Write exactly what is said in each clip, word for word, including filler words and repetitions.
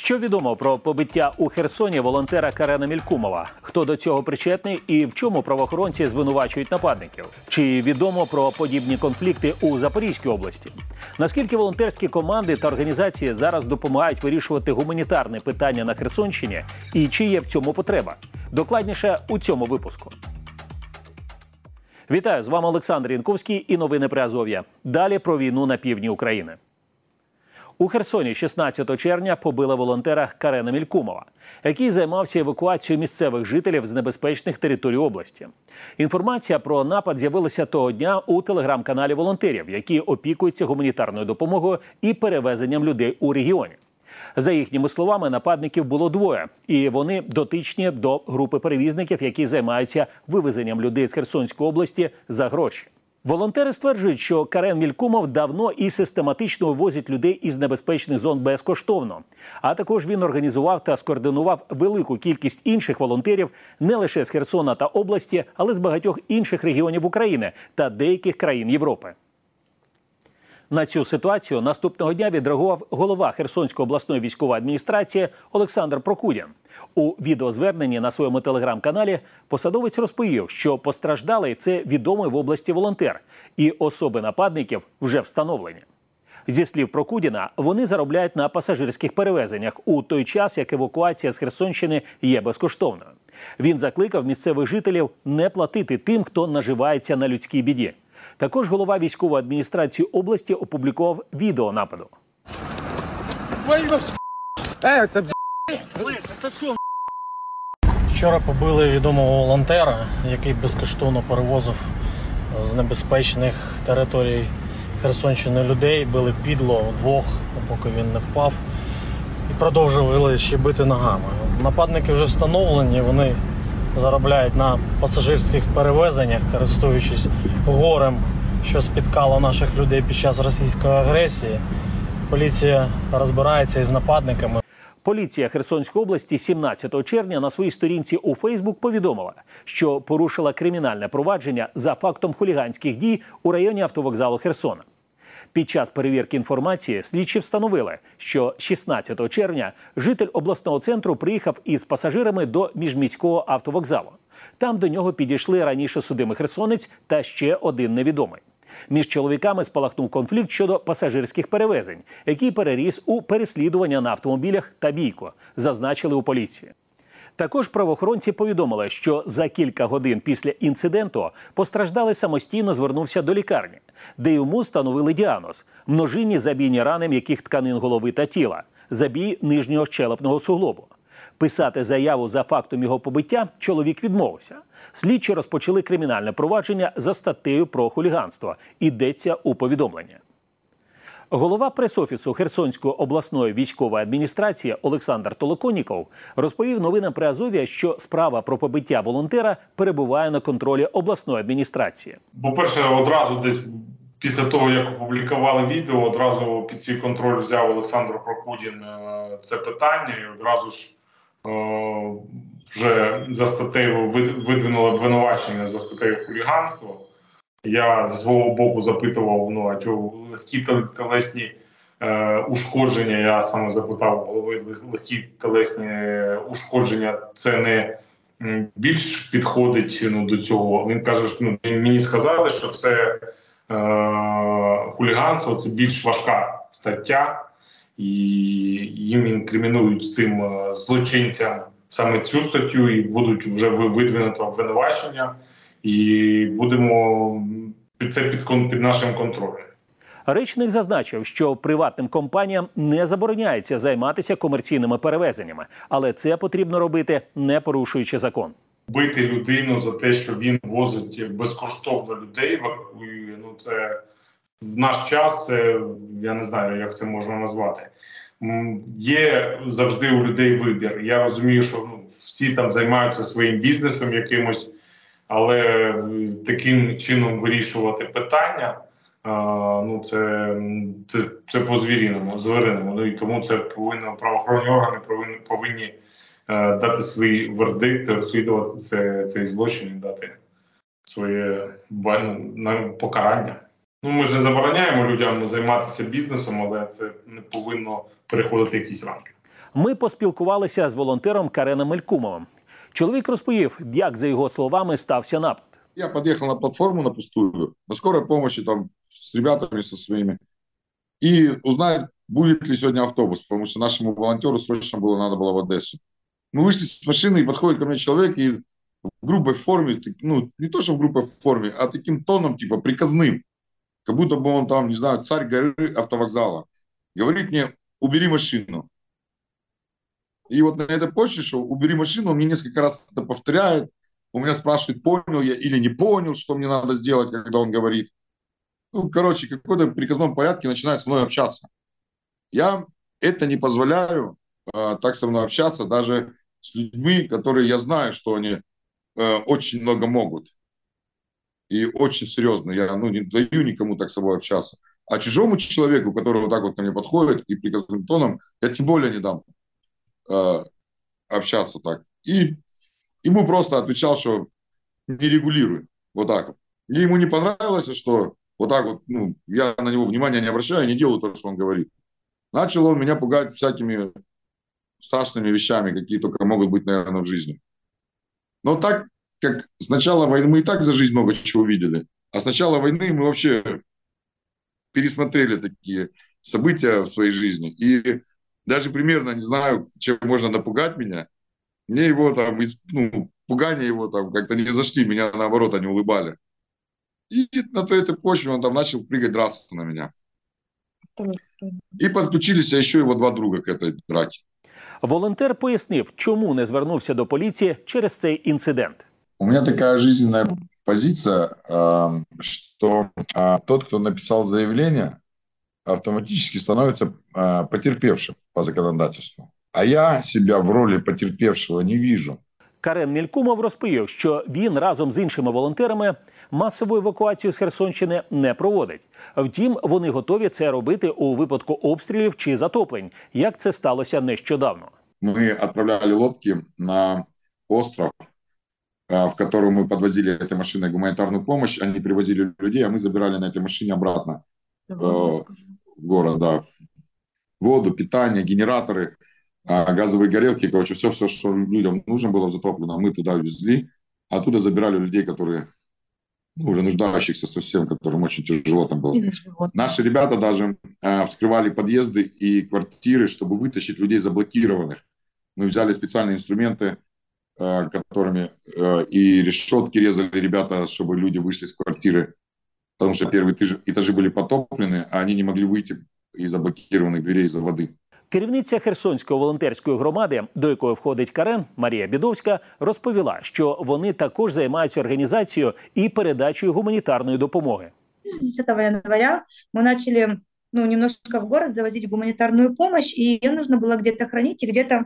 Що відомо про побиття у Херсоні волонтера Карена Мількумова? Хто до цього причетний і в чому правоохоронці звинувачують нападників? Чи відомо про подібні конфлікти у Запорізькій області? Наскільки волонтерські команди та організації зараз допомагають вирішувати гуманітарне питання на Херсонщині? І чи є в цьому потреба? Докладніше у цьому випуску. Вітаю, з вами Олександр Янковський і новини Приазов'я. Далі про війну на півдні України. У Херсоні шістнадцятого червня побили волонтера Карена Мількумова, який займався евакуацією місцевих жителів з небезпечних територій області. Інформація про напад з'явилася того дня у телеграм-каналі волонтерів, які опікуються гуманітарною допомогою і перевезенням людей у регіоні. За їхніми словами, нападників було двоє, і вони дотичні до групи перевізників, які займаються вивезенням людей з Херсонської області за гроші. Волонтери стверджують, що Карен Мількумов давно і систематично вивозить людей із небезпечних зон безкоштовно. А також він організував та скоординував велику кількість інших волонтерів не лише з Херсона та області, але з багатьох інших регіонів України та деяких країн Європи. На цю ситуацію наступного дня відреагував голова Херсонської обласної військової адміністрації Олександр Прокудін. У відеозверненні на своєму телеграм-каналі посадовець розповів, що постраждалий – це відомий в області волонтер, і особи нападників вже встановлені. Зі слів Прокудіна, вони заробляють на пасажирських перевезеннях у той час, як евакуація з Херсонщини є безкоштовною. Він закликав місцевих жителів не платити тим, хто наживається на людській біді. Також голова військової адміністрації області опублікував відео нападу. Вчора побили відомого волонтера, який безкоштовно перевозив з небезпечних територій Херсонщини людей. Били підло вдвох, поки він не впав. І продовжували ще бити ногами. Нападники вже встановлені, вони заробляють на пасажирських перевезеннях, користуючись горем, що спіткало наших людей під час російської агресії. Поліція розбирається із нападниками. Поліція Херсонської області сімнадцятого червня на своїй сторінці у Фейсбук повідомила, що порушила кримінальне провадження за фактом хуліганських дій у районі автовокзалу Херсона. Під час перевірки інформації слідчі встановили, що шістнадцятого червня житель обласного центру приїхав із пасажирами до міжміського автовокзалу. Там до нього підійшли раніше судимий херсонець та ще один невідомий. Між чоловіками спалахнув конфлікт щодо пасажирських перевезень, який переріс у переслідування на автомобілях та бійку, зазначили у поліції. Також правоохоронці повідомили, що за кілька годин після інциденту постраждалий самостійно звернувся до лікарні, де йому встановили діагноз – множинні забійні рани м'яких тканин голови та тіла, забій нижнього щелепного суглобу. Писати заяву за фактом його побиття чоловік відмовився. Слідчі розпочали кримінальне провадження за статтею про хуліганство. Йдеться у повідомленні. Голова прес-офісу Херсонської обласної військової адміністрації Олександр Толоконніков розповів новинам Приазов'я, що справа про побиття волонтера перебуває на контролі обласної адміністрації. По-перше, одразу десь після того, як опублікували відео, одразу під свій контроль взяв Олександр Прокудін це питання і одразу ж е вже за статтею видвинули обвинувачення за статтею хуліганство. Я з свого боку запитував, ну, а чого легкі телесні е, ушкодження, я саме запитав голови, легкі телесні ушкодження, це не більш підходить, ну, до цього. Він каже, що, ну, мені сказали, що це е, хуліганство, це більш важка стаття, і їм інкримінують цим злочинцям саме цю статтю, і будуть вже видвинуто обвинувачення. І будемо під це під, під нашим контролем. Речник зазначив, що приватним компаніям не забороняється займатися комерційними перевезеннями, але це потрібно робити, не порушуючи закон. Бити людину за те, що він возить безкоштовно людей, ну, це в наш час, це, я не знаю, як це можна назвати. Є завжди у людей вибір. Я розумію, що, ну, всі там займаються своїм бізнесом якимось, але таким чином вирішувати питання, а, ну, це, це, це по-звіриному, звіриному. Ну, і тому це повинно, правоохоронні органи повинні, повинні а, дати свій вердикт, розслідувати це, цей злочин і дати своє, ну, покарання. Ну, ми ж не забороняємо людям займатися бізнесом, але це не повинно переходити якісь рамки. Ми поспілкувалися з волонтером Кареном Мелькумовим. Чоловік розповів, як, за його словами, стався напад. Я подъехал на платформу на пустую, на скорой помощи там с ребятами со своими, и узнать, будет ли сегодня автобус, потому что нашему волонтеру срочно было, надо было в Одессу. Мы вышли с машины, и подходит ко мне человек, и в грубой форме, ну, не то, что в грубой форме, а таким тоном, типа, приказным, как будто бы он там, не знаю, царь горы автовокзала. Говорит мне: убери машину. И вот на этой почве, что убери машину, он мне несколько раз это повторяет. У меня спрашивает, понял я или не понял, что мне надо сделать, когда он говорит. Ну, короче, в какой-то приказном порядке начинает со мной общаться. Я это не позволяю э, так со мной общаться даже с людьми, которые я знаю, что они э, очень много могут. И очень серьезно. Я ну, не даю никому так с собой общаться. А чужому человеку, который вот так вот ко мне подходит и приказным тоном, я тем более не дам э, общаться так. И ему просто отвечал, что не регулируй. Вот так вот. И ему не понравилось, что вот так вот, ну, я на него внимания не обращаю, не делаю то, что он говорит. Начал он меня пугать всякими страшными вещами, какие только могут быть, наверное, в жизни. Но так, как с начала войны мы и так за жизнь много чего видели, а с начала войны мы вообще пересмотрели такие события в своей жизни. И даже примерно не знаю, чем можно напугать меня. Мне его там, ну, пугания его там как-то не зашли, меня наоборот они улыбали. И на той этой почве он там начал прыгать, драться на меня. І підключилися ще його два друга к этой драке. Волонтер пояснив, чому не звернувся до поліції через цей інцидент. У меня такая жизненная позиция, что тот, кто написал заявление, автоматически становится потерпевшим по законодательству. А я себя в роли потерпевшего не вижу. Карен Мелькумов розповів, що він разом з іншими волонтерами масову евакуацію з Херсонщини не проводить. Втім, вони готові це робити у випадку обстрілів чи затоплень, як це сталося нещодавно. Ми відправляли лодки на остров, в котором мы подвозили этой машиной гуманитарную помощь. Они привозили людей, а мы забирали на этой машине обратно в город. Да. Воду, питание, генераторы, газовые горелки, короче, все, все, что людям нужно было затоплено, мы туда везли. А оттуда забирали людей, которые, ну, уже нуждающихся совсем, которым очень тяжело там было. Наши ребята даже э, вскрывали подъезды и квартиры, чтобы вытащить людей заблокированных. Мы взяли специальные инструменты, э, которыми э, и решетки резали ребята, чтобы люди вышли из квартиры. Потому что первые этажи, этажи были потоплены, а они не могли выйти из заблокированных дверей из-за воды. Керівниця Херсонської волонтерської громади, до якої входить Карен, Марія Бідовська, розповіла, що вони також займаються організацією і передачею гуманітарної допомоги. десятого января мы начали, ну, немножко в город завозить гуманитарную помощь, и ее нужно было где-то хранить и где-то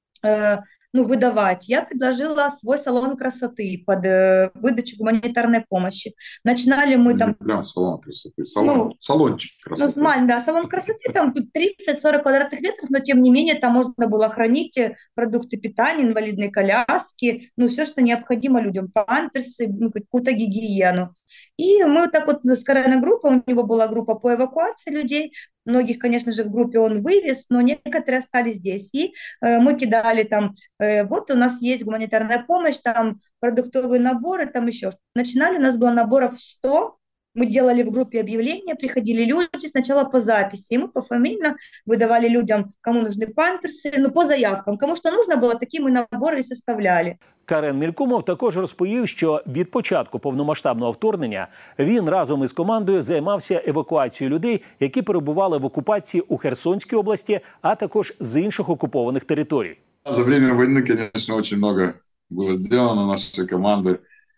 э, ну, выдавать. Я предложила свой салон красоты под э, выдачу гуманитарной помощи. Начинали мы там... Прям салон красоты, салон, ну, салончик красоты. Ну, маль, да, салон красоты, там тридцать-сорок квадратных метров, но тем не менее там можно было хранить продукты питания, инвалидные коляски, ну, все, что необходимо людям, памперсы, ну, какую-то гигиену. И мы так вот с Кареном группа, у него была группа по эвакуации людей, многих, конечно же, в группе он вывез, но некоторые остались здесь. И э, мы кидали там, э, вот у нас есть гуманитарная помощь, там продуктовые наборы, там еще что-то. Начинали, у нас было наборов сто, мы делали в группе объявления, приходили люди сначала по записи, и мы пофамильно выдавали людям, кому нужны памперсы, ну, по заявкам. Кому что нужно было, такі ми набори і составляли. Карен Мелькумов також розповів, що від початку повномасштабного вторгнення він разом із командою займався евакуацією людей, які перебували в окупації у Херсонській області, а також з інших окупованих територій. За время войны, конечно, очень много было сделано нашей командой.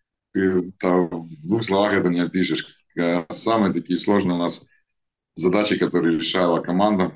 И, там, в двух словах это не опишешь. Самые такие сложные у нас задачи, которые решала команда,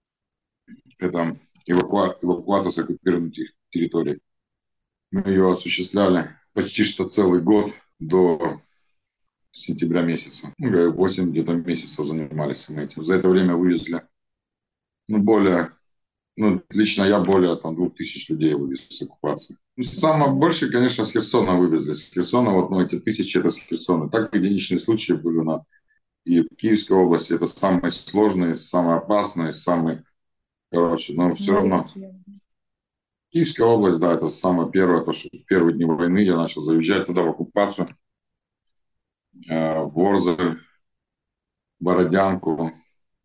это эваку... эвакуация с оккупированных территорий. Мы ее осуществляли почти что целый год до сентября месяца. Ну, восемь где-то месяцев занимались мы этим. За это время вывезли, ну, более, ну, лично я более там двух тысяч людей вывез с оккупации. Ну, самое больше, конечно, с Херсона вывезли. С Херсона, вот, ну, эти тысячи, это с Херсона. Так единичные случаи были на... и в Киевской области. Это самые сложные, самые опасные, самые Короче, но все Да, равно. Киев. Киевская область, да, это самое первое, то, что в первые дни войны я начал заезжать туда в оккупацию, э, в Ворзель, Бородянку,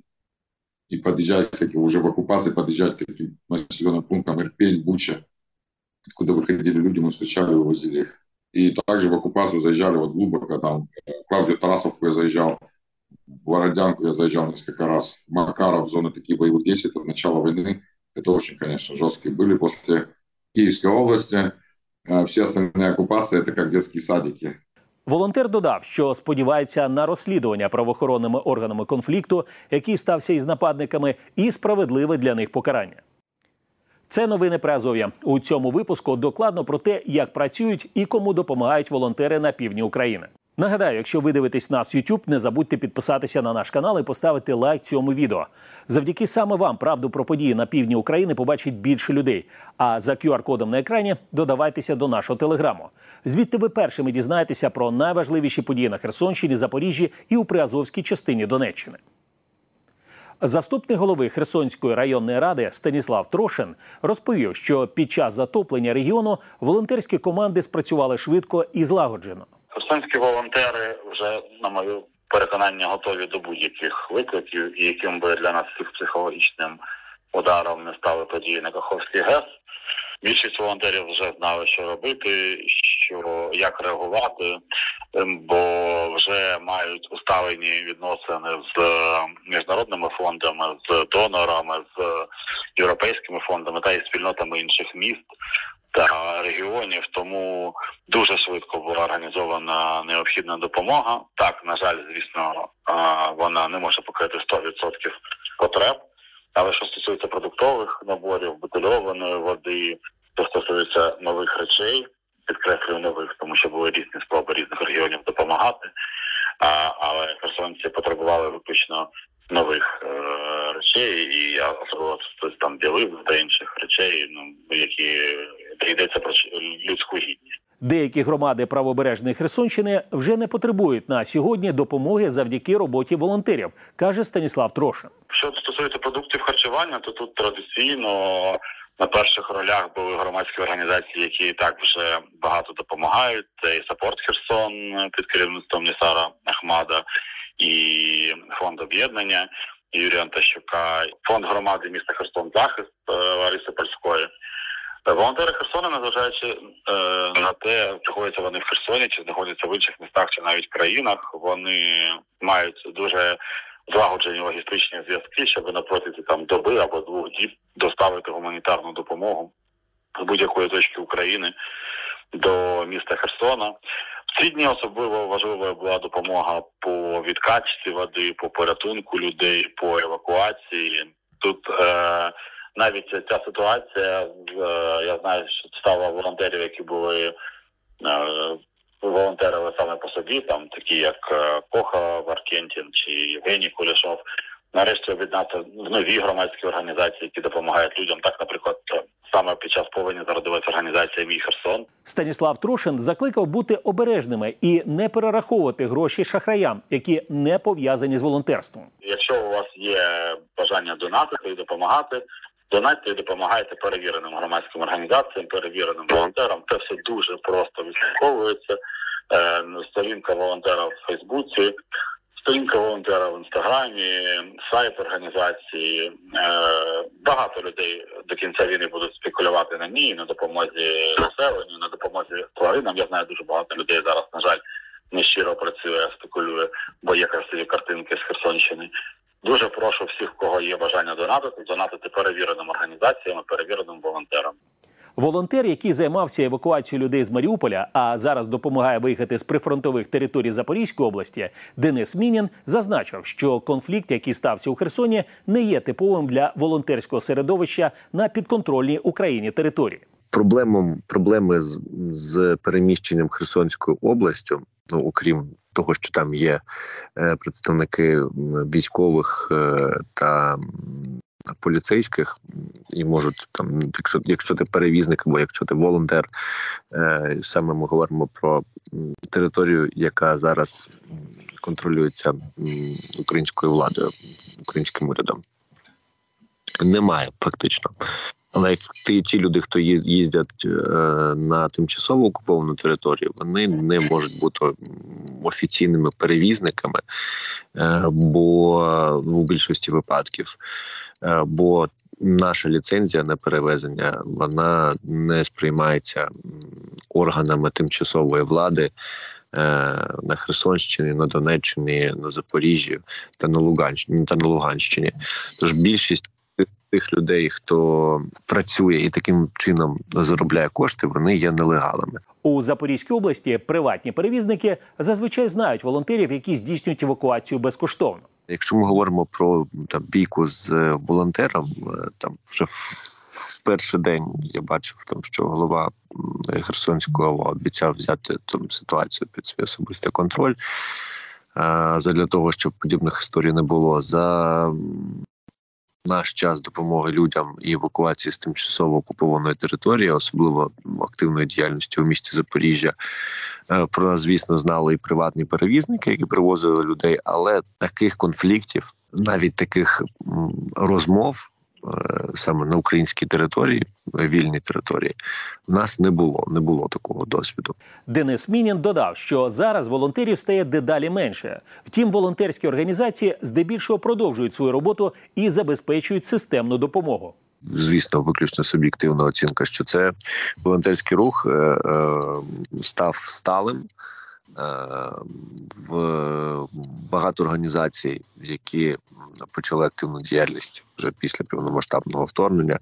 и подъезжать к этим, уже в оккупации подъезжать к этим населенным пунктам Ирпень, Буча, откуда выходили люди, мы встречали, вывозили их. И также в оккупацию заезжали вот глубоко, там, Клавдию Тарасовку я заезжал, в Бородянку я заезжал несколько раз, Макаров, зоны такие боевых действий, это начало войны, это очень, конечно, жесткие были. После Киевской области э, все остальные оккупации, это как детские садики. Волонтер додав, що сподівається на розслідування правоохоронними органами конфлікту, який стався із нападниками, і справедливе для них покарання. Це новини про Азов'я. У цьому випуску докладно про те, як працюють і кому допомагають волонтери на півдні України. Нагадаю, якщо ви дивитесь нас в YouTube, не забудьте підписатися на наш канал і поставити лайк цьому відео. Завдяки саме вам правду про події на півдні України побачить більше людей. А за ку ар кодом на екрані додавайтеся до нашого телеграму. Звідти ви першими дізнаєтеся про найважливіші події на Херсонщині, Запоріжжі і у Приазовській частині Донеччини. Заступник голови Херсонської районної ради Станіслав Трошин розповів, що під час затоплення регіону волонтерські команди спрацювали швидко і злагоджено. Херсонські волонтери вже, на моє переконання, готові до будь-яких викликів, і яким би для нас всіх психологічним ударом не стали події на Каховський ГЕС. Більшість волонтерів вже знали, що робити, що, як реагувати, бо вже мають усталені відносини з міжнародними фондами, з донорами, з європейськими фондами та й спільнотами інших міст та регіонів, тому дуже швидко була організована необхідна допомога. Так, на жаль, звісно, вона не може покрити сто відсотків потреб, але що стосується продуктових наборів, бутильованої води, що стосується нових речей, підкреслюю нових, тому що були різні спроби різних регіонів допомагати, а, але херсонці потребували виключно нових е, речей, і особливо там білизни та інших речей, ну, які йдеться про людську гідність. Деякі громади правобережної Херсонщини вже не потребують на сьогодні допомоги завдяки роботі волонтерів, каже Станіслав Трошин. Що стосується продуктів харчування, то тут традиційно на перших ролях були громадські організації, які і так вже багато допомагають. Це і Саппорт Херсон під керівництвом Нісара Ахмада, і фонд об'єднання Юрія Антощука, фонд громади міста Херсон «Захист» Лариси Польської. Волонтери Херсона, незважаючи е, на те, знаходяться вони в Херсоні, чи знаходяться в інших містах, чи навіть країнах, вони мають дуже злагоджені логістичні зв'язки, щоб на протязі там доби або двох діб доставити гуманітарну допомогу з будь-якої точки України до міста Херсона. В ці дні особливо важливою була допомога по відкачці води, по порятунку людей, по евакуації. Тут е, навіть ця ситуація, е, я знаю, що стала волонтерів, які були е, волонтерили саме по собі, там такі як Коха Варкентін чи Євгеній Кулішов, нарешті об'єднати в нові громадські організації, які допомагають людям. Так, наприклад, саме під час повені зародилася організація «Мій Херсон». Станіслав Трошин закликав бути обережними і не перераховувати гроші шахраям, які не пов'язані з волонтерством. Якщо у вас є бажання донатити і допомагати, донатьте і допомагайте перевіреним громадським організаціям, перевіреним волонтерам. Це все дуже просто відслідковується. Е, сторінка волонтера в Фейсбуці, сторінка волонтера в Інстаграмі, сайт організації. Е, багато людей до кінця війни будуть спекулювати на ній, на допомозі населенню, на допомозі тваринам. Я знаю, дуже багато людей зараз, на жаль, нещиро працює, спекулює, бо є красиві картинки з Херсонщини. Дуже прошу всіх, в кого є бажання донатити, донатити перевіреним організаціям, перевіреним волонтерам. Волонтер, який займався евакуацією людей з Маріуполя, а зараз допомагає виїхати з прифронтових територій Запорізької області, Денис Мінін зазначив, що конфлікт, який стався у Херсоні, не є типовим для волонтерського середовища на підконтрольній Україні території. Проблемом, проблеми з, з переміщенням Херсонською областю, ну, окрім того, що там є е, представники військових е, та поліцейських, і можуть там, якщо, якщо ти перевізник або якщо ти волонтер, е, саме ми говоримо про територію, яка зараз контролюється українською владою, українським урядом. немає фактично. Але ті, ті люди, хто їздять е, на тимчасово окуповану територію, вони не можуть бути офіційними перевізниками, е, бо в більшості випадків, е, бо наша ліцензія на перевезення, вона не сприймається органами тимчасової влади е, на Херсонщині, на Донеччині, на Запоріжжі та на Луганщині, та на Луганщині. Тож більшість тих людей, хто працює і таким чином заробляє кошти, вони є нелегалами. У Запорізькій області приватні перевізники зазвичай знають волонтерів, які здійснюють евакуацію безкоштовно. Якщо ми говоримо про там бійку з волонтером, там вже в перший день я бачив, там, що голова Херсонської ОВА обіцяв взяти там ситуацію під свій особистий контроль, задля того, щоб подібних історій не було. За наш час допомоги людям і евакуації з тимчасово окупованої території, особливо активної діяльності у місті Запоріжжя, про нас, звісно, знали і приватні перевізники, які привозили людей, але таких конфліктів, навіть таких розмов саме на українській території, вільній території, в нас не було, не було такого досвіду. Денис Мінін додав, що зараз волонтерів стає дедалі менше. Втім, волонтерські організації здебільшого продовжують свою роботу і забезпечують системну допомогу. Звісно, виключно суб'єктивна оцінка, що це волонтерський рух е, е, став сталим. В багато організацій, які почали активну діяльність вже після повномасштабного вторгнення,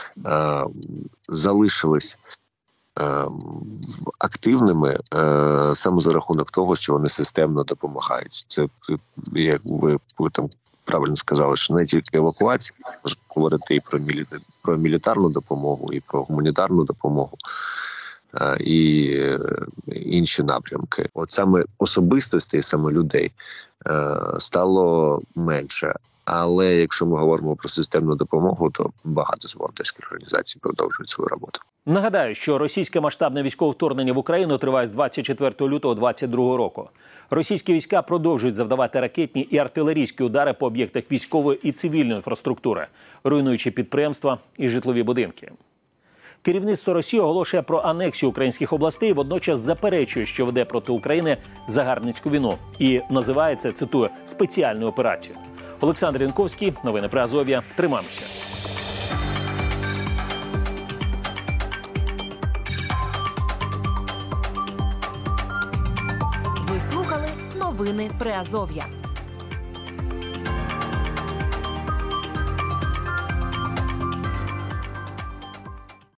залишились активними саме за рахунок того, що вони системно допомагають. Це, як ви, ви там правильно сказали, що не тільки евакуація, можна говорити і про, мілі... про мілітарну допомогу, і про гуманітарну допомогу, і інші напрямки. От саме особистостей, саме людей стало менше. Але якщо ми говоримо про системну допомогу, то багато з волонтерських організацій продовжують свою роботу. Нагадаю, що російське масштабне військове вторгнення в Україну триває з двадцять четвертого лютого двадцять другого року. Російські війська продовжують завдавати ракетні і артилерійські удари по об'єктах військової і цивільної інфраструктури, руйнуючи підприємства і житлові будинки. Керівництво Росії оголошує про анексію українських областей, водночас заперечує, що веде проти України загарбницьку війну. І називає це, цитую, спеціальною операцією. Олександр Янковський, новини Приазов'я. Тримаємося. Ви слухали новини Приазов'я.